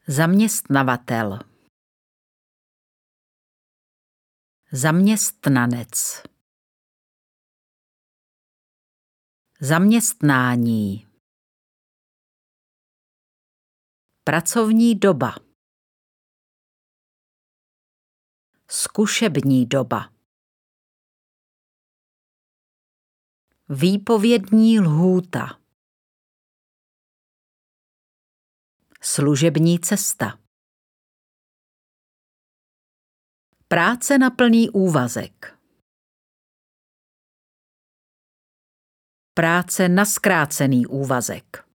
Zaměstnavatel. Zaměstnanec. Zaměstnání. Pracovní doba. Zkušební doba. Výpovědní lhůta. Služební cesta. Práce na plný úvazek. Práce na zkrácený úvazek.